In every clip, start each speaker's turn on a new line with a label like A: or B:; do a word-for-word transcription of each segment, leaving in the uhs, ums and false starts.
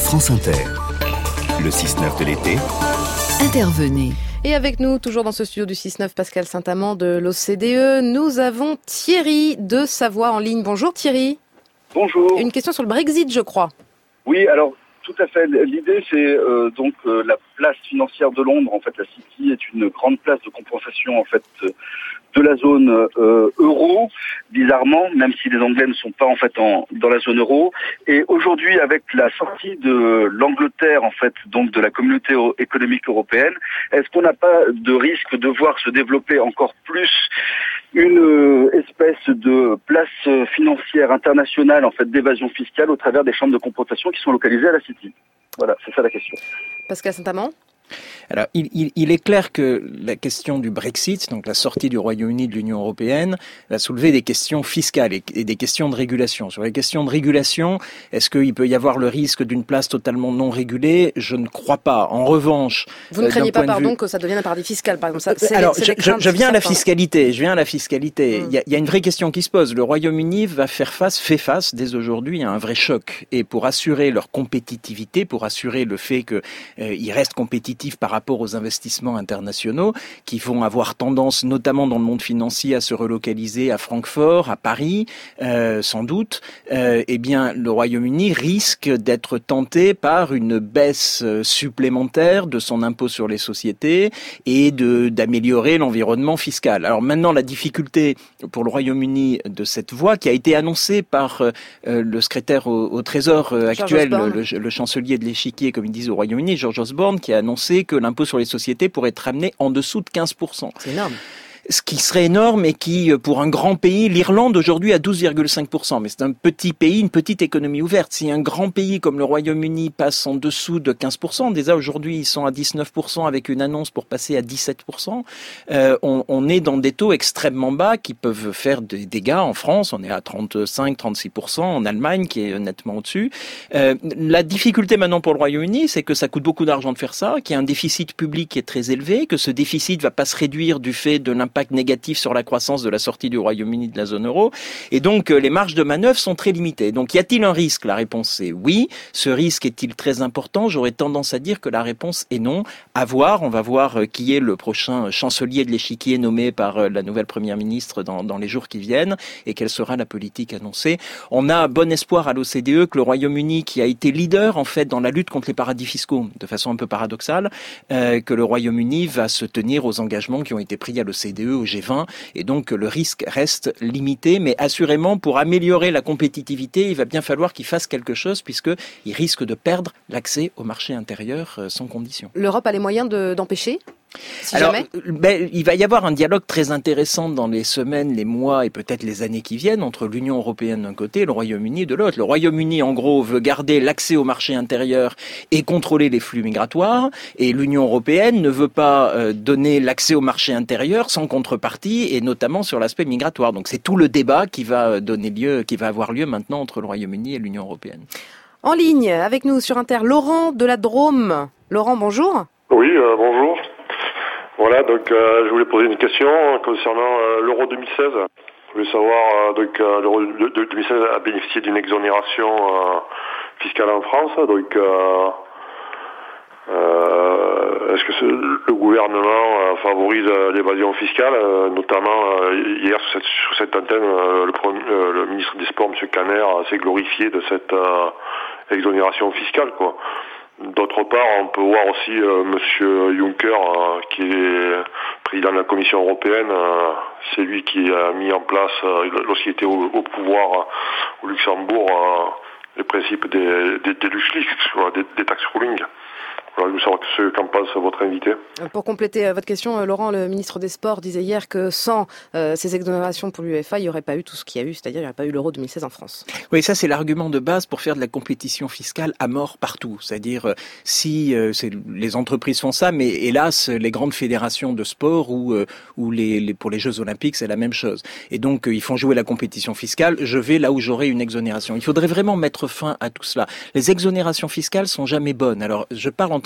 A: France Inter. Le six neuf de l'été.
B: Intervenez.
C: Et avec nous, toujours dans ce studio du six neuf, Pascal Saint-Amand de l'O C D E, nous avons Thierry de Savoie en ligne. Bonjour Thierry.
D: Bonjour.
C: Une question sur le Brexit, je crois.
D: Oui, alors tout à fait. L'idée, c'est euh, donc euh, la place financière de Londres. En fait, la City est une grande place de compensation en fait euh, de la zone euh, euro, bizarrement, même si les Anglais ne sont pas en fait en, dans la zone euro. Et aujourd'hui, avec la sortie de l'Angleterre, en fait, donc de la communauté économique européenne, est-ce qu'on n'a pas de risque de voir se développer encore plus une euh, espèce de place financière internationale, en fait, d'évasion fiscale au travers des chambres de compensation qui sont localisées à la City? Voilà, c'est ça la question.
C: Pascal Saint-Amand.
E: Alors, il, il, il est clair que la question du Brexit, donc la sortie du Royaume-Uni de l'Union européenne, va soulever des questions fiscales et, et des questions de régulation. Sur les questions de régulation, est-ce qu'il peut y avoir le risque d'une place totalement non régulée? Je ne crois pas. En revanche,
C: vous ne
E: euh,
C: craignez pas, pardon,
E: vue...
C: que ça devienne un paradis fiscal, par exemple. Ça, c'est
E: Alors,
C: les,
E: je, je, je viens à la fiscalité. Je viens à la fiscalité.
C: Mmh.
E: Il y a, il y a une vraie question qui se pose. Le Royaume-Uni va faire face, fait face dès aujourd'hui à un vrai choc. Et pour assurer leur compétitivité, pour assurer le fait qu'ils euh, restent compétitifs par rapport aux investissements internationaux qui vont avoir tendance, notamment dans le monde financier, à se relocaliser à Francfort, à Paris, euh, sans doute, euh, eh bien, le Royaume-Uni risque d'être tenté par une baisse supplémentaire de son impôt sur les sociétés et de, d'améliorer l'environnement fiscal. Alors maintenant, la difficulté pour le Royaume-Uni de cette voie qui a été annoncée par euh, le secrétaire au, au Trésor euh, actuel, le, le, le chancelier de l'échiquier, comme ils disent au Royaume-Uni, George Osborne, qui a annoncé que l'impôt sur les sociétés pourrait être ramené en dessous de quinze pour cent.
C: C'est énorme.
E: Ce qui serait énorme et qui, pour un grand pays, l'Irlande aujourd'hui a douze virgule cinq pour cent, mais c'est un petit pays, une petite économie ouverte. Si un grand pays comme le Royaume-Uni passe en dessous de quinze pour cent, déjà aujourd'hui ils sont à dix-neuf pour cent avec une annonce pour passer à dix-sept pour cent, euh, on, on est dans des taux extrêmement bas qui peuvent faire des dégâts. En France, on est à trente-cinq à trente-six pour cent, en Allemagne qui est nettement au-dessus. Euh, la difficulté maintenant pour le Royaume-Uni, c'est que ça coûte beaucoup d'argent de faire ça, qu'il y a un déficit public qui est très élevé, que ce déficit va pas se réduire du fait de l'impact négatif sur la croissance de la sortie du Royaume-Uni de la zone euro. Et donc, euh, les marges de manœuvre sont très limitées. Donc, y a-t-il un risque? La réponse est oui. Ce risque est-il très important? J'aurais tendance à dire que la réponse est non. À voir. On va voir euh, qui est le prochain chancelier de l'échiquier nommé par euh, la nouvelle première ministre dans, dans les jours qui viennent et quelle sera la politique annoncée. On a bon espoir à l'O C D E que le Royaume-Uni, qui a été leader, en fait, dans la lutte contre les paradis fiscaux, de façon un peu paradoxale, euh, que le Royaume-Uni va se tenir aux engagements qui ont été pris à l'O C D E, au G vingt, et donc le risque reste limité, mais assurément pour améliorer la compétitivité, il va bien falloir qu'il fasse quelque chose puisqu'il risque de perdre l'accès au marché intérieur sans condition.
C: L'Europe a les moyens de, d'empêcher ? Si
E: Alors,
C: jamais.
E: Ben, il va y avoir un dialogue très intéressant dans les semaines, les mois et peut-être les années qui viennent entre l'Union européenne d'un côté et le Royaume-Uni de l'autre. Le Royaume-Uni, en gros, veut garder l'accès au marché intérieur et contrôler les flux migratoires, et l'Union européenne ne veut pas euh, donner l'accès au marché intérieur sans contrepartie, et notamment sur l'aspect migratoire. Donc c'est tout le débat qui va donner lieu, qui va avoir lieu maintenant entre le Royaume-Uni et l'Union européenne.
C: En ligne avec nous sur Inter, Laurent de la Drôme. Laurent, bonjour.
F: Oui, euh, bonjour. Voilà, donc euh, je voulais poser une question concernant euh, l'euro deux mille seize. Je voulais savoir, euh, donc euh, l'euro de deux mille seize a bénéficié d'une exonération euh, fiscale en France. Donc, euh, euh, est-ce que ce, le gouvernement euh, favorise euh, l'évasion fiscale, euh, notamment euh, hier sur cette, sur cette antenne, euh, le, premier, euh, le ministre des Sports, M. Caner, s'est glorifié de cette euh, exonération fiscale, quoi. D'autre part, on peut voir aussi euh, Monsieur Juncker, euh, qui est président de la Commission européenne. Euh, c'est lui qui a mis en place, euh, lorsqu'il était au, au pouvoir euh, au Luxembourg, euh, les principes des, des, des LuxLeaks, des, des tax ruling. Voilà, je veux savoir ce qu'en pense votre invité.
C: Pour compléter votre question, Laurent, le ministre des Sports disait hier que sans euh, ces exonérations pour l'UEFA, il n'y aurait pas eu tout ce qu'il y a eu, c'est-à-dire il n'y aurait pas eu l'Euro deux mille seize en France.
E: Oui, ça c'est l'argument de base pour faire de la compétition fiscale à mort partout. C'est-à-dire euh, si euh, c'est, les entreprises font ça, mais hélas les grandes fédérations de sport ou euh, ou les, les pour les Jeux Olympiques c'est la même chose. Et donc euh, ils font jouer la compétition fiscale. Je vais là où j'aurai une exonération. Il faudrait vraiment mettre fin à tout cela. Les exonérations fiscales sont jamais bonnes. Alors je parle en tant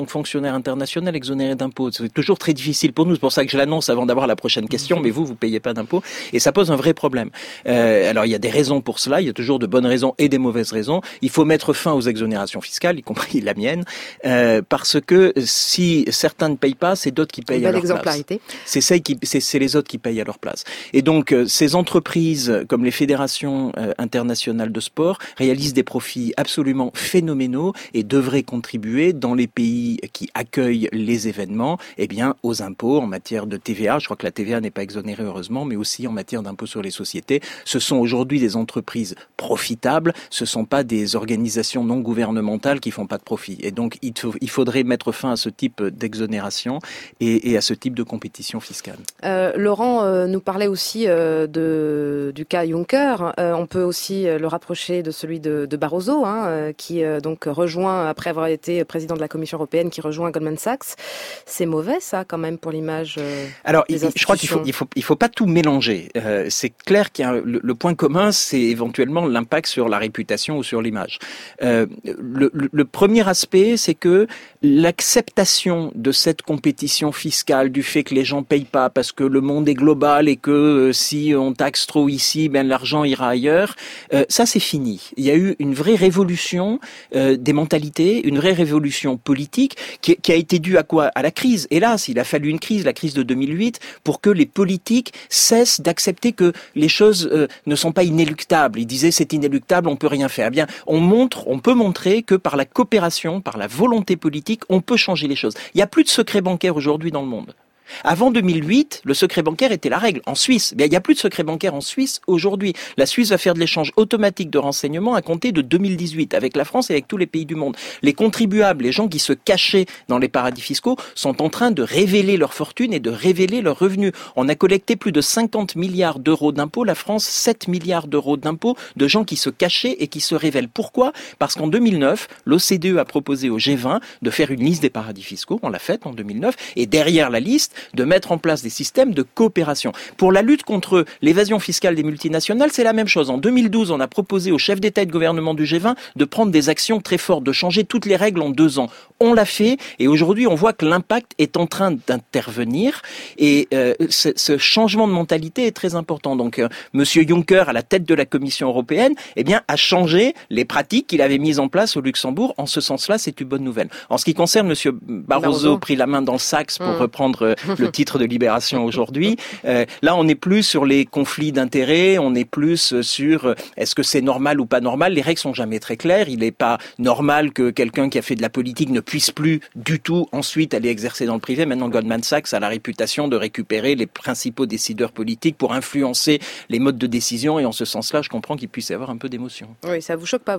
E: tant que fonctionnaire international exonéré d'impôts. C'est toujours très difficile pour nous. C'est pour ça que je l'annonce avant d'avoir la prochaine question. Mais vous, vous payez pas d'impôts. Et ça pose un vrai problème. Euh, alors, il y a des raisons pour cela. Il y a toujours de bonnes raisons et des mauvaises raisons. Il faut mettre fin aux exonérations fiscales, y compris la mienne, euh, parce que si certains ne payent pas, c'est d'autres qui payent à leur place. C'est, celles qui, c'est, c'est les autres qui payent à leur place. Et donc, euh, ces entreprises, comme les fédérations euh, internationales de sport, réalisent des profits absolument phénoménaux et devraient contribuer dans les pays qui accueillent les événements, eh bien, aux impôts en matière de T V A. Je crois que la T V A n'est pas exonérée, heureusement, mais aussi en matière d'impôts sur les sociétés. Ce sont aujourd'hui des entreprises profitables. Ce sont pas des organisations non gouvernementales qui font pas de profit. Et donc, il, faut, il faudrait mettre fin à ce type d'exonération et, et à ce type de compétition fiscale.
C: Euh, Laurent euh, nous parlait aussi euh, de, du cas Juncker. Euh, on peut aussi le rapprocher de celui de, de Barroso, hein, euh, qui euh, donc rejoint, après avoir été président de la Commission européenne, qui rejoint Goldman Sachs. C'est mauvais, ça, quand même, pour l'image euh,
E: Alors,
C: des
E: il, je crois qu'il faut, il faut, il faut pas tout mélanger. Euh, c'est clair qu'il y a un, le, le point commun, c'est éventuellement l'impact sur la réputation ou sur l'image. Euh, le, le, le premier aspect, c'est que l'acceptation de cette compétition fiscale, du fait que les gens payent pas parce que le monde est global et que euh, si on taxe trop ici, ben l'argent ira ailleurs, euh, ça c'est fini. Il y a eu une vraie révolution euh, des mentalités, une vraie révolution politique qui, qui a été due à quoi ? À la crise. Hélas, il a fallu une crise, la crise de deux mille huit, pour que les politiques cessent d'accepter que les choses euh, ne sont pas inéluctables. Ils disaient c'est inéluctable, on peut rien faire. Eh bien, on montre, on peut montrer que par la coopération, par la volonté politique, on peut changer les choses. Il n'y a plus de secret bancaire aujourd'hui dans le monde. Avant deux mille huit, le secret bancaire était la règle. En Suisse, bien, il n'y a plus de secret bancaire en Suisse aujourd'hui. La Suisse va faire de l'échange automatique de renseignements à compter de deux mille dix-huit, avec la France et avec tous les pays du monde. Les contribuables, les gens qui se cachaient dans les paradis fiscaux, sont en train de révéler leur fortune et de révéler leurs revenus. On a collecté plus de cinquante milliards d'euros d'impôts. La France, sept milliards d'euros d'impôts de gens qui se cachaient et qui se révèlent. Pourquoi ? Parce qu'en deux mille neuf, l'O C D E a proposé au G vingt de faire une liste des paradis fiscaux. On l'a faite en deux mille neuf. Et derrière la liste, de mettre en place des systèmes de coopération. Pour la lutte contre l'évasion fiscale des multinationales, c'est la même chose. En deux mille douze, on a proposé aux chefs d'État et de gouvernement du G vingt de prendre des actions très fortes, de changer toutes les règles en deux ans. On l'a fait et aujourd'hui, on voit que l'impact est en train d'intervenir et euh, ce, ce changement de mentalité est très important. Donc, euh, Monsieur Juncker, à la tête de la Commission européenne, eh bien, a changé les pratiques qu'il avait mises en place au Luxembourg. En ce sens-là, c'est une bonne nouvelle. En ce qui concerne Monsieur Barroso, Barroso. pris la main dans le sac pour mmh. reprendre euh, le titre de Libération aujourd'hui. Euh, là, on n'est plus sur les conflits d'intérêts, on est plus sur euh, est-ce que c'est normal ou pas normal. Les règles sont jamais très claires. Il n'est pas normal que quelqu'un qui a fait de la politique ne puisse plus du tout ensuite aller exercer dans le privé. Maintenant, Goldman Sachs a la réputation de récupérer les principaux décideurs politiques pour influencer les modes de décision. Et en ce sens-là, je comprends qu'il puisse y avoir un peu d'émotion.
C: Oui, ça vous choque pas, vous ?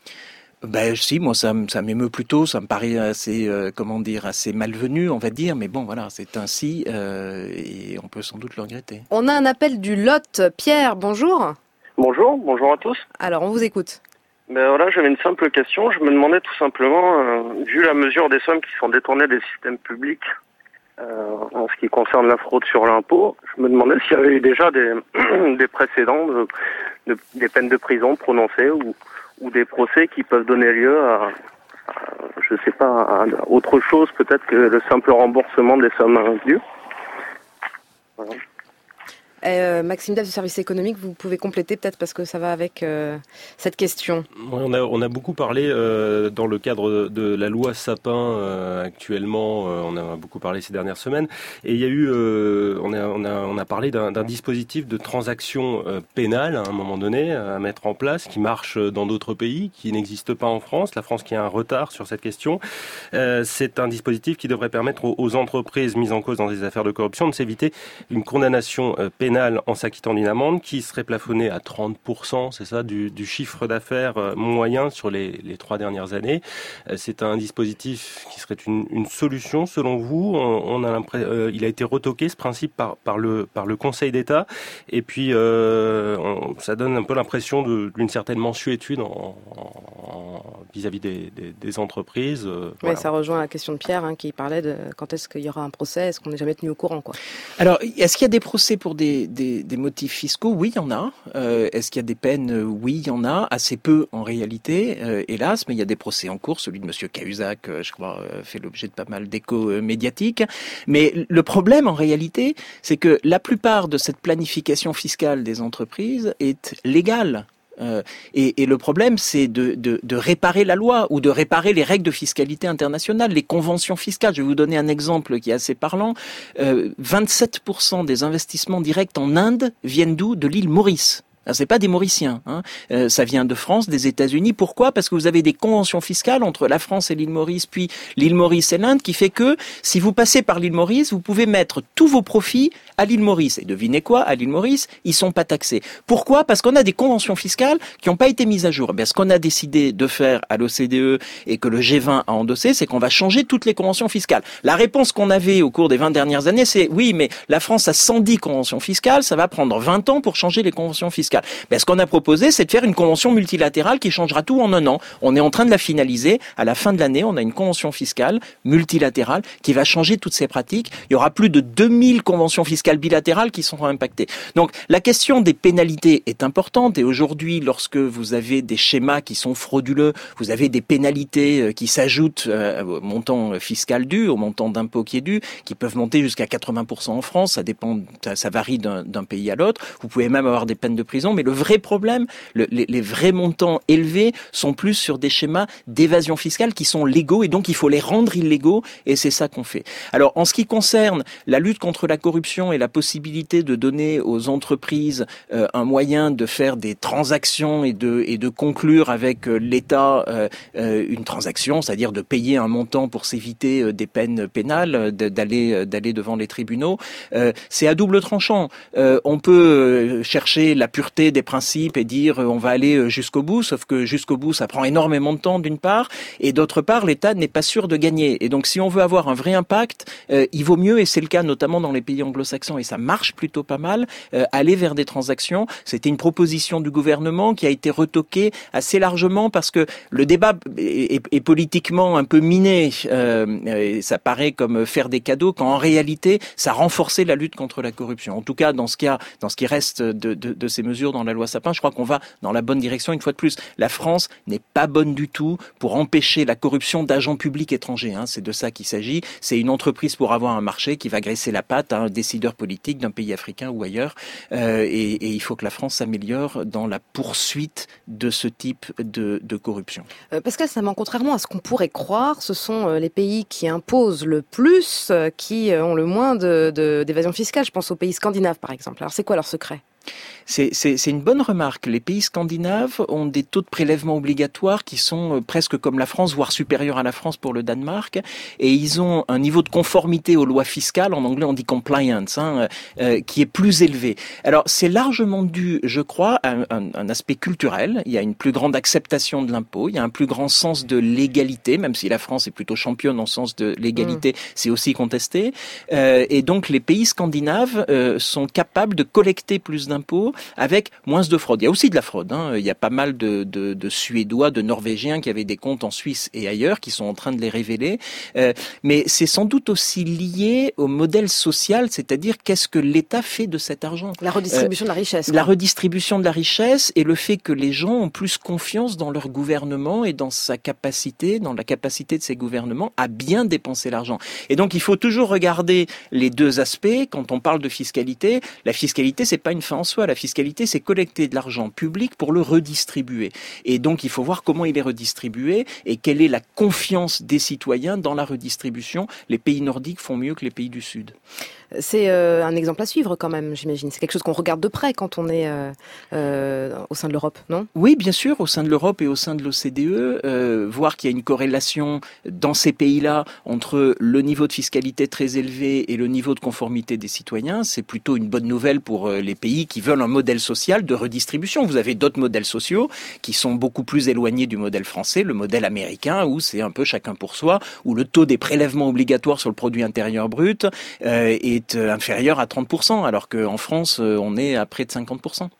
E: Ben si, moi ça, ça m'émeut plutôt, ça me paraît assez, euh, comment dire, assez malvenu, on va dire, mais bon voilà, c'est ainsi euh, et on peut sans doute le regretter.
C: On a un appel du Lot. Pierre, bonjour.
G: Bonjour, bonjour à tous.
C: Alors, on vous écoute.
G: Ben voilà, j'avais une simple question. Je me demandais tout simplement, euh, vu la mesure des sommes qui sont détournées des systèmes publics euh, en ce qui concerne la fraude sur l'impôt, je me demandais s'il y avait eu déjà des, des précédents, de, de, des peines de prison prononcées ou ou des procès qui peuvent donner lieu à, à je sais pas, à autre chose peut-être que le simple remboursement des sommes dues. Voilà.
C: Euh, Maxime Dave du service économique, vous pouvez compléter peut-être parce que ça va avec euh, cette question.
H: Ouais, on a on a beaucoup parlé euh, dans le cadre de, de la loi Sapin euh, actuellement. Euh, on a beaucoup parlé ces dernières semaines et il y a eu euh, on a on a on a parlé d'un, d'un dispositif de transaction euh, pénale à un moment donné à mettre en place qui marche dans d'autres pays, qui n'existe pas en France. La France qui a un retard sur cette question. Euh, c'est un dispositif qui devrait permettre aux, aux entreprises mises en cause dans des affaires de corruption de s'éviter une condamnation euh, pénale en s'acquittant d'une amende qui serait plafonnée à trente pour cent, c'est ça, du, du chiffre d'affaires moyen sur les, les trois dernières années. C'est un dispositif qui serait une, une solution selon vous. On, on a l'impression, euh, il a été retoqué ce principe par, par le par le Conseil d'État et puis euh, on, ça donne un peu l'impression de, d'une certaine mansuétude en, en, vis-à-vis des, des, des entreprises. Euh,
C: oui,
H: voilà.
C: Ça rejoint la question de Pierre hein, qui parlait de quand est-ce qu'il y aura un procès, est-ce qu'on n'est jamais tenu au courant quoi.
E: Alors, est-ce qu'il y a des procès pour des des, des, des motifs fiscaux? Oui, il y en a. Euh, est-ce qu'il y a des peines? Oui, il y en a. Assez peu en réalité, euh, hélas, mais il y a des procès en cours. Celui de Monsieur Cahuzac, euh, je crois, euh, fait l'objet de pas mal d'échos euh, médiatiques. Mais le problème en réalité, c'est que la plupart de cette planification fiscale des entreprises est légale. Euh, et, et le problème, c'est de, de, de réparer la loi ou de réparer les règles de fiscalité internationale, les conventions fiscales. Je vais vous donner un exemple qui est assez parlant. Euh, vingt-sept pour cent des investissements directs en Inde viennent d'où? De l'île Maurice. Alors, c'est pas des Mauriciens, hein. euh, ça vient de France, des États-Unis. Pourquoi? Parce que vous avez des conventions fiscales entre la France et l'île Maurice, puis l'île Maurice et l'Inde, qui fait que si vous passez par l'île Maurice, vous pouvez mettre tous vos profits à l'île Maurice. Et devinez quoi? À l'île Maurice, ils sont pas taxés. Pourquoi? Parce qu'on a des conventions fiscales qui n'ont pas été mises à jour. Eh bien, ce qu'on a décidé de faire à l'O C D E et que le G vingt a endossé, c'est qu'on va changer toutes les conventions fiscales. La réponse qu'on avait au cours des vingt dernières années, c'est oui, mais la France a cent dix conventions fiscales, ça va prendre vingt ans pour changer les conventions fiscales. Ben, ce qu'on a proposé, c'est de faire une convention multilatérale qui changera tout en un an. On est en train de la finaliser. À la fin de l'année, on a une convention fiscale multilatérale qui va changer toutes ces pratiques. Il y aura plus de deux mille conventions fiscales bilatérales qui seront impactées. Donc, la question des pénalités est importante. Et aujourd'hui, lorsque vous avez des schémas qui sont frauduleux, vous avez des pénalités qui s'ajoutent au montant fiscal dû, au montant d'impôt qui est dû, qui peuvent monter jusqu'à quatre-vingts pour cent en France. Ça dépend, ça, ça varie d'un, d'un pays à l'autre. Vous pouvez même avoir des peines de prison. Mais le vrai problème, le, les, les vrais montants élevés sont plus sur des schémas d'évasion fiscale qui sont légaux et donc il faut les rendre illégaux et c'est ça qu'on fait. Alors en ce qui concerne la lutte contre la corruption et la possibilité de donner aux entreprises euh, un moyen de faire des transactions et de, et de conclure avec euh, l'État euh, euh, une transaction, c'est-à-dire de payer un montant pour s'éviter euh, des peines pénales, de, d'aller, euh, d'aller devant les tribunaux, euh, c'est à double tranchant. Euh, on peut euh, chercher la pureté des principes et dire euh, on va aller jusqu'au bout, sauf que jusqu'au bout ça prend énormément de temps d'une part, et d'autre part l'État n'est pas sûr de gagner. Et donc si on veut avoir un vrai impact, euh, il vaut mieux, et c'est le cas notamment dans les pays anglo-saxons, et ça marche plutôt pas mal, euh, aller vers des transactions. C'était une proposition du gouvernement qui a été retoquée assez largement parce que le débat est, est, est politiquement un peu miné, euh, et ça paraît comme faire des cadeaux, quand en réalité ça renforçait la lutte contre la corruption. En tout cas dans ce qui a, dans ce qui reste de, de, de ces mesures dans la loi Sapin, je crois qu'on va dans la bonne direction une fois de plus. La France n'est pas bonne du tout pour empêcher la corruption d'agents publics étrangers. Hein. C'est de ça qu'il s'agit. C'est une entreprise pour avoir un marché qui va graisser la patte à un décideur politique d'un pays africain ou ailleurs. Euh, et, et il faut que la France s'améliore dans la poursuite de ce type de, de corruption.
C: Euh, Pascal Saman, contrairement à ce qu'on pourrait croire, ce sont euh, les pays qui imposent le plus euh, qui euh, ont le moins de, de, d'évasion fiscale. Je pense aux pays scandinaves, par exemple. Alors, c'est quoi leur secret ?
E: C'est, c'est, c'est une bonne remarque. Les pays scandinaves ont des taux de prélèvement obligatoires qui sont presque comme la France, voire supérieurs à la France pour le Danemark. Et ils ont un niveau de conformité aux lois fiscales, en anglais on dit compliance, hein, euh, qui est plus élevé. Alors c'est largement dû, je crois, à un, un aspect culturel. Il y a une plus grande acceptation de l'impôt, il y a un plus grand sens de l'égalité, même si la France est plutôt championne en sens de l'égalité, mmh. c'est aussi contesté. Euh, et donc les pays scandinaves euh, sont capables de collecter plus d'impôts avec moins de fraude. Il y a aussi de la fraude. Hein. Il y a pas mal de, de, de Suédois, de Norvégiens qui avaient des comptes en Suisse et ailleurs, qui sont en train de les révéler. Euh, mais c'est sans doute aussi lié au modèle social, c'est-à-dire qu'est-ce que l'État fait de cet argent.
C: La redistribution euh, de la richesse. Quoi.
E: La redistribution de la richesse et le fait que les gens ont plus confiance dans leur gouvernement et dans sa capacité, dans la capacité de ces gouvernements à bien dépenser l'argent. Et donc il faut toujours regarder les deux aspects. Quand on parle de fiscalité, la fiscalité c'est pas une fin en soi. La fiscalité, c'est collecter de l'argent public pour le redistribuer. Et donc, il faut voir comment il est redistribué et quelle est la confiance des citoyens dans la redistribution. Les pays nordiques font mieux que les pays du Sud.
C: C'est euh, un exemple à suivre quand même, j'imagine. C'est quelque chose qu'on regarde de près quand on est euh, euh, au sein de l'Europe, non ?
E: Oui, bien sûr, au sein de l'Europe et au sein de l'O C D E, euh, voir qu'il y a une corrélation dans ces pays-là entre le niveau de fiscalité très élevé et le niveau de conformité des citoyens, c'est plutôt une bonne nouvelle pour euh, les pays qui veulent un modèle social de redistribution. Vous avez d'autres modèles sociaux qui sont beaucoup plus éloignés du modèle français, le modèle américain où c'est un peu chacun pour soi, où le taux des prélèvements obligatoires sur le produit intérieur brut euh, est inférieur à trente pour cent, alors qu'en France, on est à près de cinquante pour cent.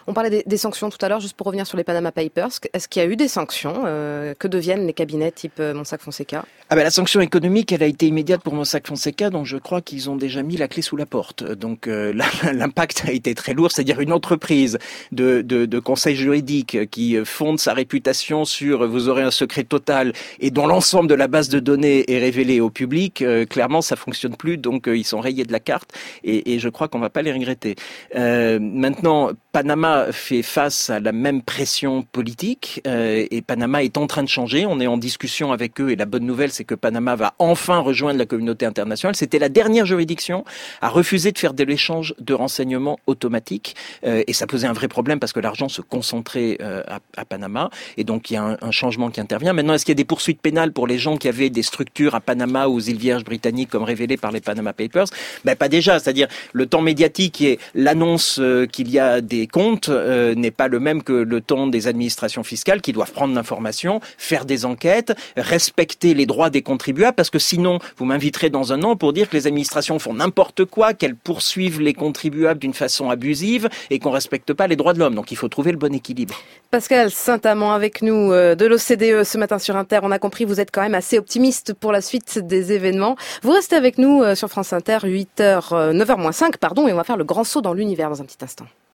C: On parlait des, des sanctions tout à l'heure, juste pour revenir sur les Panama Papers. Est-ce qu'il y a eu des sanctions euh, Que deviennent les cabinets type euh, Mossack Fonseca?
E: Ah ben, la sanction économique, elle a été immédiate pour Mossack Fonseca, donc je crois qu'ils ont déjà mis la clé sous la porte. Donc euh, l'impact a été très lourd, c'est-à-dire une entreprise de, de, de conseil juridique qui fonde sa réputation sur vous aurez un secret total et dont l'ensemble de la base de données est révélé au public, euh, clairement ça fonctionne plus, donc euh, ils sont rayés de la carte et, et je crois qu'on va pas les regretter. Euh, maintenant, Panama fait face à la même pression politique euh, et Panama est en train de changer. On est en discussion avec eux et la bonne nouvelle, c'est que Panama va enfin rejoindre la communauté internationale. C'était la dernière juridiction à refuser de faire de l'échange de renseignements automatique euh, et ça posait un vrai problème parce que l'argent se concentrait euh, à, à Panama et donc il y a un, un changement qui intervient. Maintenant, est-ce qu'il y a des poursuites pénales pour les gens qui avaient des structures à Panama ou aux îles Vierges britanniques comme révélé par les Panama Papers? Ben pas déjà, c'est-à-dire le temps médiatique et l'annonce euh, qu'il y a des comptes euh, n'est pas le même que le temps des administrations fiscales qui doivent prendre l'information, faire des enquêtes, respecter les droits des contribuables, parce que sinon, vous m'inviterez dans un an pour dire que les administrations font n'importe quoi, qu'elles poursuivent les contribuables d'une façon abusive et qu'on respecte pas les droits de l'homme. Donc il faut trouver le bon équilibre.
C: Pascal Saint-Amand avec nous euh, de l'O C D E ce matin sur Inter. On a compris, vous êtes quand même assez optimiste pour la suite des événements. Vous restez avec nous euh, sur France Inter, huit heures, euh, neuf heures moins cinq, pardon, et on va faire le grand saut dans l'univers dans un petit instant.